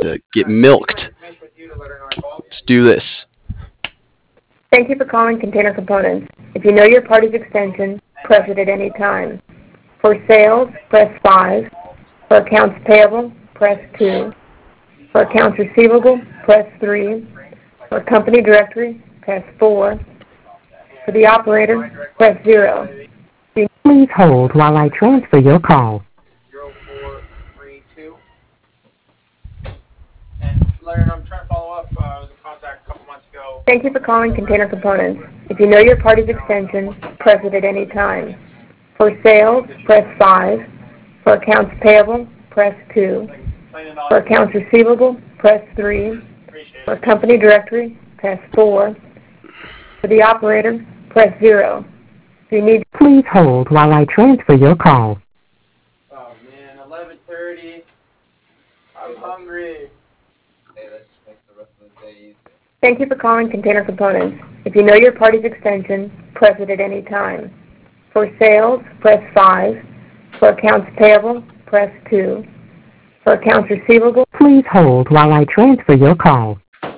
to get milked. Let's do this. Thank you for calling Container Components. If you know your party's extension, press it at any time. For sales, press 5. For accounts payable, press 2. For accounts receivable, press 3. For company directory, press 4. For the operator, press 0. Please hold while I transfer your call. 0432. And Larry, I'm trying to follow up. I was in contact a couple months ago. Thank you for calling Container Components. If you know your party's extension, press it at any time. For sales, press 5. For accounts payable, press 2. For accounts receivable, press 3. For company directory, press 4. For the operator, press 0. If you need, please hold while I transfer your call. Oh man, 11:30. I'm hungry. Hey, that just makes the rest of the day easier. Thank you for calling Container Components. If you know your party's extension, press it at any time. For sales, press 5. For accounts payable, press 2. For accounts receivable, please hold while I transfer your call.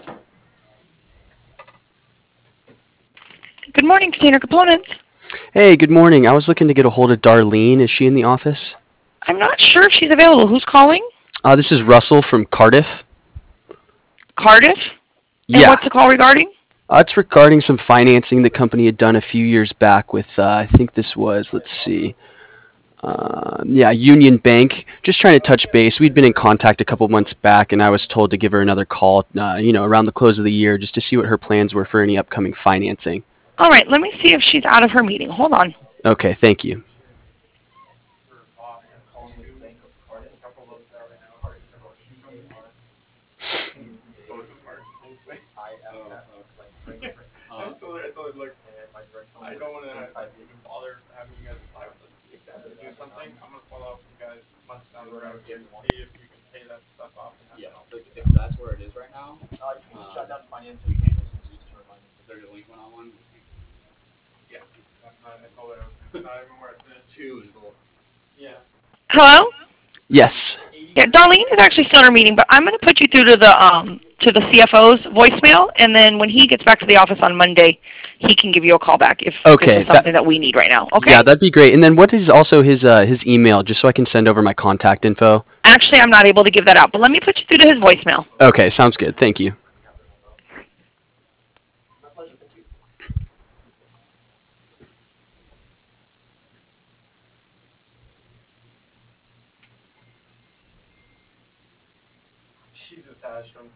Good morning, Container Components. Hey, good morning. I was looking to get a hold of Darlene. Is she in the office? I'm not sure if she's available. Who's calling? This is Russell from Cardiff. Cardiff? And Yeah. what's the call regarding? It's regarding some financing the company had done a few years back with, I think this was, let's see, Union Bank. Just trying to touch base. We'd been in contact a couple months back, and I was told to give her another call, around the close of the year just to see what her plans were for any upcoming financing. All right, let me see if she's out of her meeting. Hold on. Okay, thank you. I don't want to even bother having you guys apply with us to do something. I'm going to follow up with you guys months down the road to see if you can pay that stuff off. Yeah, if that's where it is right now, you can just shut down financing. We can't listen to you just to remind us. If they're delinquent on one, yeah, I told her not even where it's at. 2 is gold. Yeah. Hello? Yes. Yeah, Darlene is actually still in her meeting, but I'm going to put you through to the CFO's voicemail, and then when he gets back to the office on Monday, he can give you a call back if this is something that we need right now. Okay? Yeah, that'd be great. And then what is also his email, just so I can send over my contact info? Actually, I'm not able to give that out, but let me put you through to his voicemail. Okay, sounds good. Thank you. Jesus, Ashram.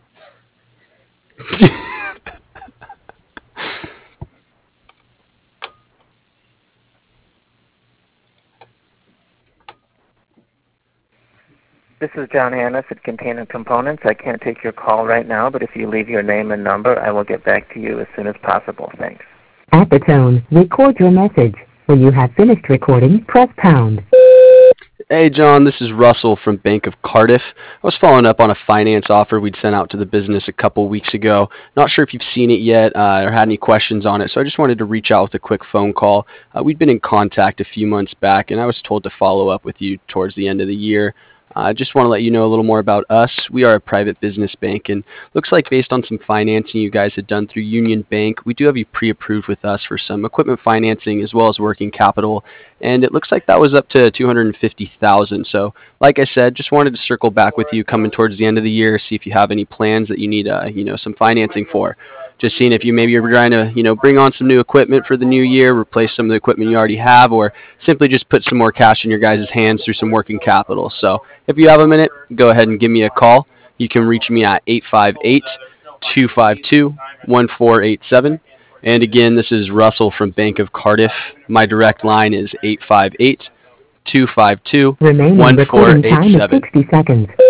This is John Annis at Container Components. I can't take your call right now, but if you leave your name and number, I will get back to you as soon as possible. Thanks. At the tone, record your message. When you have finished recording, press pound. Hey, John, this is Russell from Bank of Cardiff. I was following up on a finance offer we'd sent out to the business a couple weeks ago. Not sure if you've seen it yet or had any questions on it, so I just wanted to reach out with a quick phone call. We'd been in contact a few months back, and I was told to follow up with you towards the end of the year. I just want to let you know a little more about us. We are a private business bank, and looks like based on some financing you guys had done through Union Bank, we do have you pre-approved with us for some equipment financing as well as working capital, and it looks like that was up to $250,000. So, like I said, just wanted to circle back with you coming towards the end of the year, see if you have any plans that you need, some financing for. Just seeing if you maybe are trying to, bring on some new equipment for the new year, replace some of the equipment you already have, or simply just put some more cash in your guys' hands through some working capital. So if you have a minute, go ahead and give me a call. You can reach me at 858-252-1487. And again, this is Russell from Bank of Cardiff. My direct line is 858-252-1487. Remaining recording time is 60 seconds.